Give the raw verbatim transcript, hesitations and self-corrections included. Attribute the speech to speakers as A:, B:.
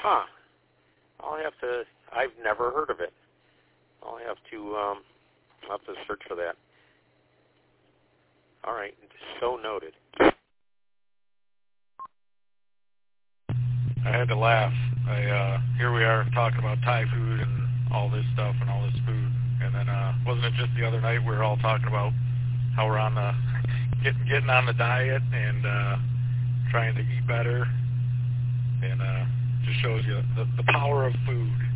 A: Huh. I'll have to, I've never heard of it. I'll have to, um, I'll have to search for that. All right. So noted.
B: I had to laugh. I, uh, here we are talking about Thai food and all this stuff and all this food. And then, uh, wasn't it just the other night we were all talking about how we're on the, getting, getting on the diet and, uh, trying to eat better. And, uh, just shows you the, the power of food.